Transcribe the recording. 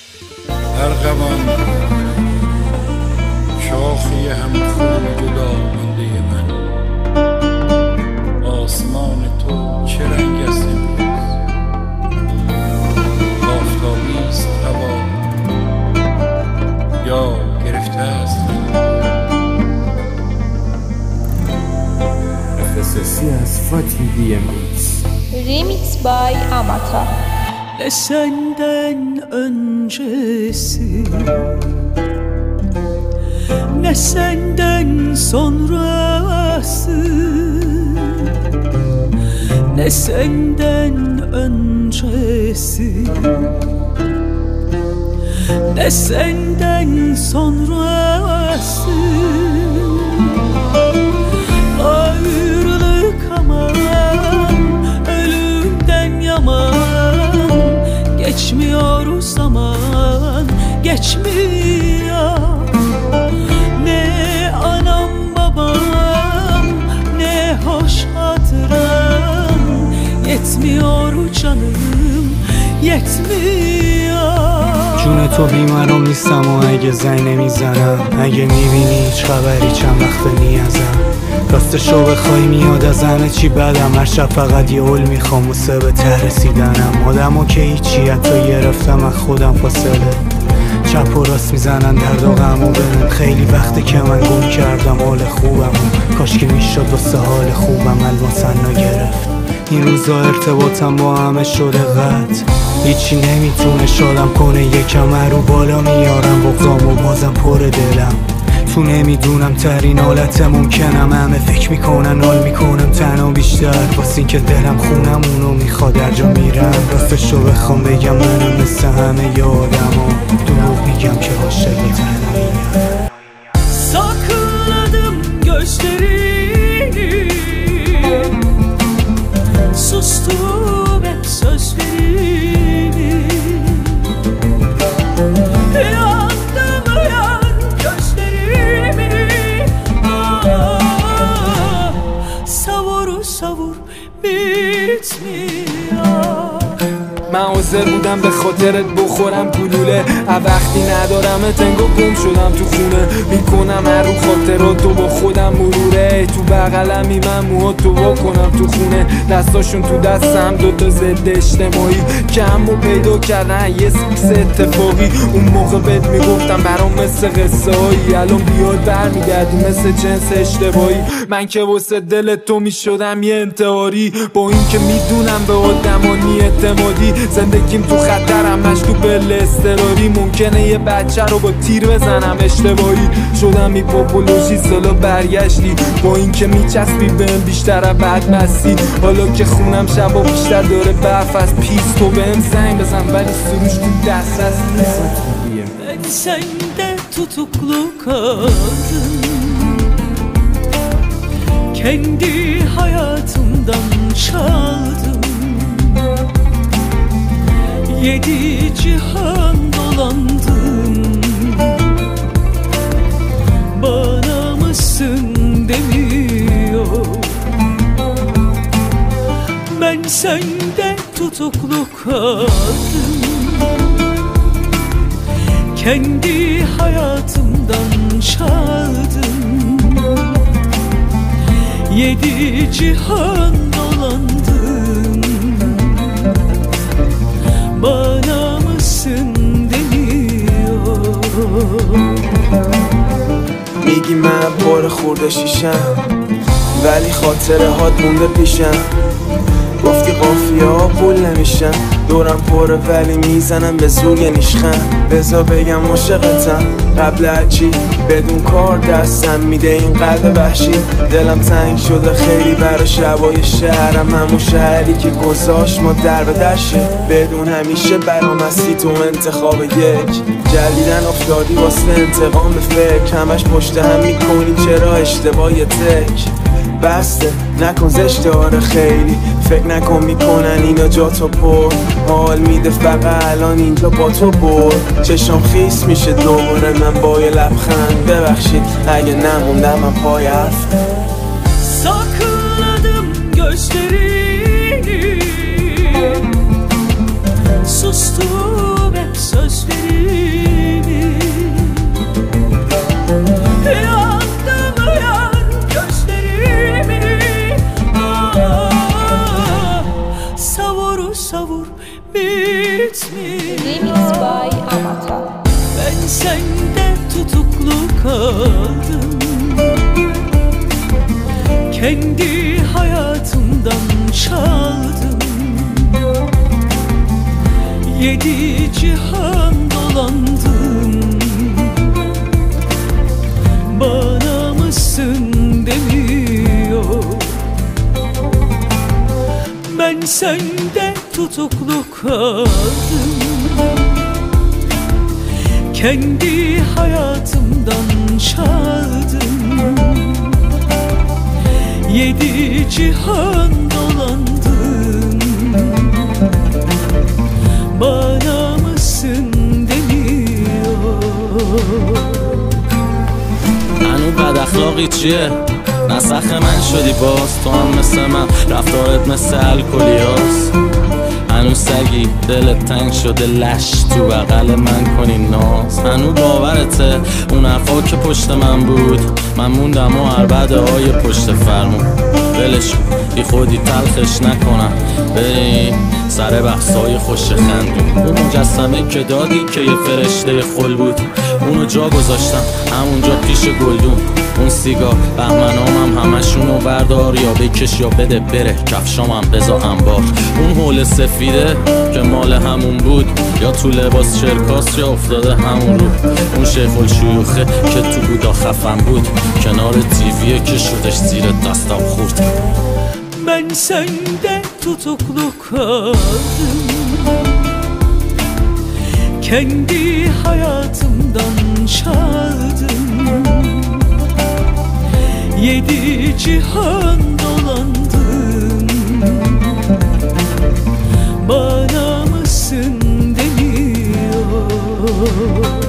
ارغوان شاخی هم خوی جدا مانده من، آسمان تو چه رنگ است امروز؟ آفتابی است هوا یا گرفته است؟ FSS'i از Fatih DMX. Remix by Amata. Ne senden öncesi, ne senden sonrası, ne senden öncesi, ne senden sonrası. Ayrılık aman, ölümden yaman, geçmiyor zaman, geçmiyor. Ne anam babam, ne hoş hatıram, yetmiyor canım, yetmiyor. جون تو بیمارم نیستم و اگه زنگ نمیزنم، اگه میبینی هیچ خبری چند وقت نیازم. راستشو بخوای میاد از همه چی بدم، هر شب فقط یه حل میخوام واسه به ته رسیدنم. آدمو که هیچی حتی گرفتم از خودم فاصله، چپ و راست میزنن درد و غمو بهم. خیلی وقته که من گم کردم حال خوبم، کاش که میشد واسه حال خوبم الماسن نگرفت. این روزا ارتباطم با همه شده قطع، هیچی نمیتونه شادم کنه، یکم رو بالا میارم بغضام و بازم پر دلم. تو نمیدونم ترین حالت ممکنم، همه فکر میکنن حال میکنم تنها بیشتر، واسه این که دلم خونم اونو میخواد هر جا میرم. راستشو بخوام بگم منم مثل همه یادم و دروغ میگم که عاشق تنهاییم. Sakladım gözlerini, sustum hep sözlerini. Yandım yan gözlerimi, savur savur bitmiyor. من حاضر بودم به خاطرت بخورم گلوله، وقتی ندارمت انگار گم شدم تو خونه. میکنم هر رو خاطراتو با خودم مروره، تو بغلمی من موهاتو واکنم تو خونه. دستاشون تو دستم دوتا ضد اجتماعی که همو پیدا کردن یه سکس اتفاقی. اون موقع بهت میگفتم برام مثل قصه هایی، الان بیاد برمیگردی مثل جنس اشتباهی. من که واسه دل تو میشدم یه انتحاری، با این که میدونم به آدمانی اعتمادی. زندگیم تو خطرم، مشروب اضطراری، ممکنه یه بچه رو با تیر بزنم اشتباهی. شدم هیپوپولوژی سالا برگشتی، با این که میچسبی بهم بیشتر بعد مستی. حالا که خونم شبا بیشتر داره برف از پیس، تو بهم زنگ بزن ولی سروش تو دسترس نیست. Ben sende tutuklu kaldım, kendi hayatımdan çaldım. Yedi cihan dolandım, bana mısın demiyor. Ben sende tutuklu kaldım, kendi hayatımdan çaldım. Yedi cihan dolandım, bana mısın demiyor. میگی من پر خورده شیشم، ولی خاطره هات مونده پیشم. گفتی قافیه ها پول نمیشن، دورم پره ولی میزنم به زور یه نیشخن. بذار بگم عاشقتم قبل هرچی، بدون کار دستم میده این قلب وحشی. دلم تنگ شده خیلی برای شبای شهرم، همون شهری که گذاشت ما در به درشه. بدون همیشه برام هستی تو انتخاب یک، جلیدن افتادی واسه انتقام فکر. همش پشت هم میکنی چرا اشتباه تک بسته نکن زشته. خیلی فکر نکن میکنن اینا جا تو پر، حال میده فقط الان اینجا با تو برد. چشم خیس میشه دوباره من با یه لبخند، ببخشید اگه نموندم من پای حرف. Sakladım gözlerini, sustum hep sözlerini. gitmiş. Remix by Amata. Ben sende tutuklu kaldım. Kendi hayatımdan çaldım. 7 cihan dolandım. Bana mısın demiyor. Ben sende tutuklu kaldım. Kendi hayatımdan çaldım. 7 cihan dolandım. Bana mısın demiyor. هنو بد اخلاقی چیه؟ نسخ من شدی باز تو هم مثل من رفتارت مثل الکلیاست. هنو سگی دلت تنگ شده لش تو بغل من کنی ناز. هنو باورته اون حرفا که پشت من بود من موندم و عربده های پشت فرمون ولش بی خودی تلخش نکنم بریم سر بحثای خوش خندون. اون مجسمه که دادی که یه فرشته خل بود اونو جا گذاشتم همونجا پیش گلدون. اون سیگار بهمنامم همشونو بردار یا بکش یا بده بره کفشامم بزا انبار. اون حول سفیده که مال همون بود یا تو لباس شرکاس یا افتاده همون رو. اون شیخ الشیوخه که تو بودا خفن بود کنار تیویه که شدش زیر دستم خورد. Ben sende tutuklu kaldım. Kendi hayatımdan çaldım. 7 cihan dolandım. Bana mısın demiyor.